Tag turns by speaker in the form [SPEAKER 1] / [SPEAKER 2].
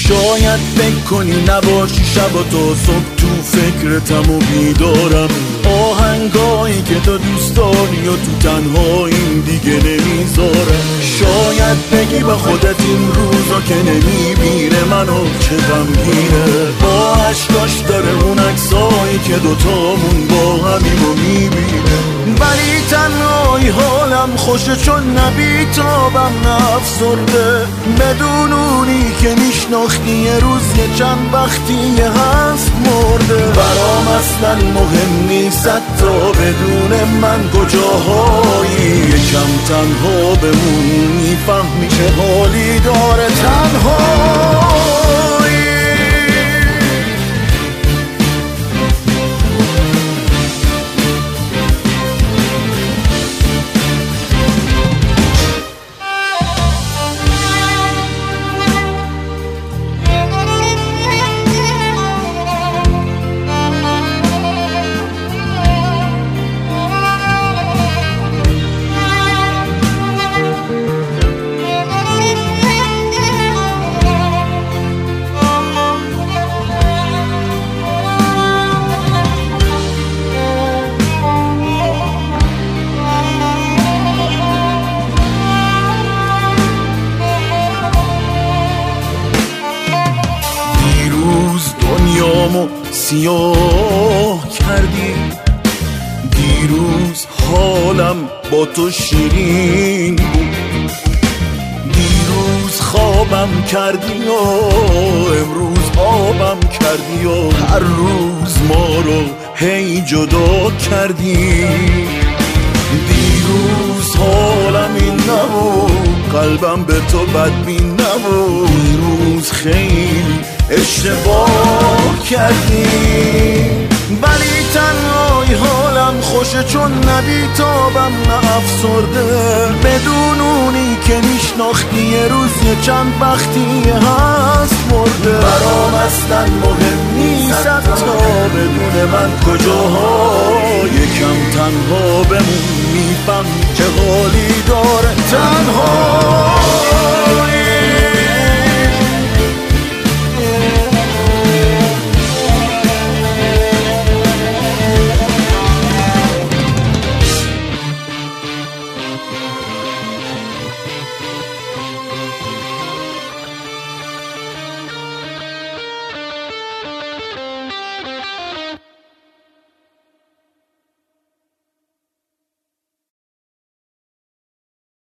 [SPEAKER 1] شاید فکر کنی نباشی شب و تا صبح تو فکرتم و بیدارم، آهنگایی که تو دوست داری و تو تنهاییم دیگه نمیذاره. شاید بگی با خودت این روزا که نمیبینه منو چه غمگینه، با عشقاش داره اون عکسایی که دوتامون با همیم و میبینه. ولی تنهای حالم خوشه چون نبیتابم نفسرده، بدون اونی که میشناختی یه روز یه چند وقتی هست مرده. برام اصلا مهم نیست تا بدون من کجاهایی، یکم تنها بمون میفهمی چه حالی داره تنهایی. سیاه کردی دیروز، حالم با تو شیرین بود، دیروز خوابم کردی و امروز آبم کردی و هر روز ما رو هی جدا کردی. دیروز حالم این نبود، قلبم به تو بدبین نبود، دیروز خیلی اشتباه کردی. ولی تنهای حالم خوشه چون نبیتابم نه افسرده، بدون اونی که میشناختی یه روز یه چند وقتی هست مرده. برام اصلا مهم نیست تا بدون من کجاها، یکم تنها بمون میفهم که حالی داره تنها.